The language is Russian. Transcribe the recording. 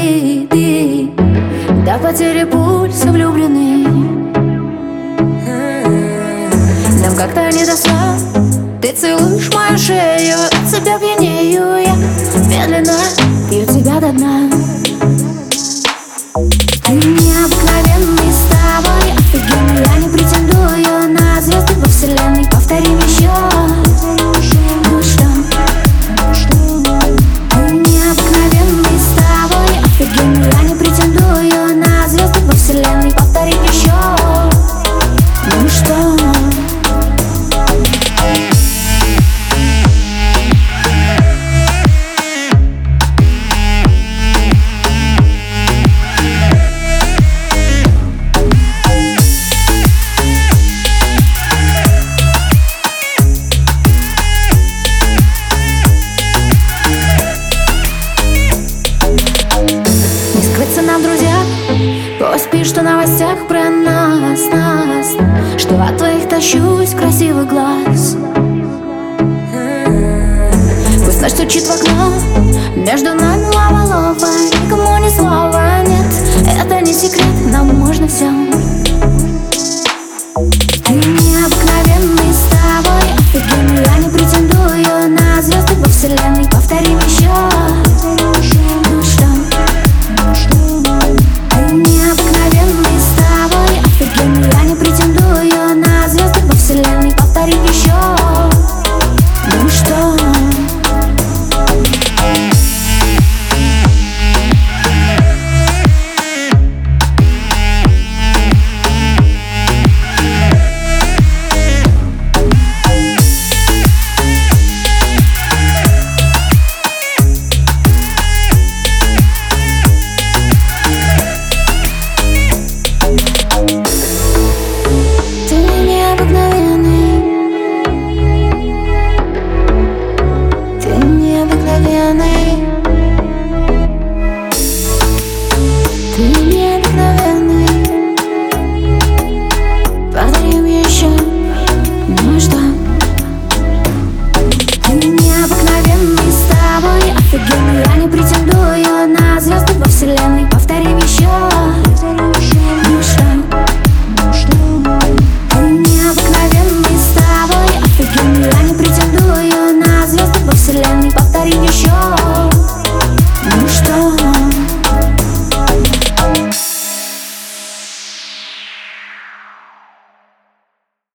ты до потери пульса влюблены. Нам как-то не до сна. Ты целуешь мою шею, от тебя пьянею я. Медленно пью тебя до дна. Ты необыкновенный, с тобой офигенный. Я не претендую на звезды во вселенной. Повторим еще. Ну что? Ты необыкновенный, с тобой офигенный. Я не претендую на звезды во вселенной. Повторим еще. Ну что? Нам, друзья, пусть что в новостях про нас, что от твоих тащусь красивый глаз. Пусть ночь стучит в окно, между нами лава, никому ни слова нет. Это не секрет, нам можно все.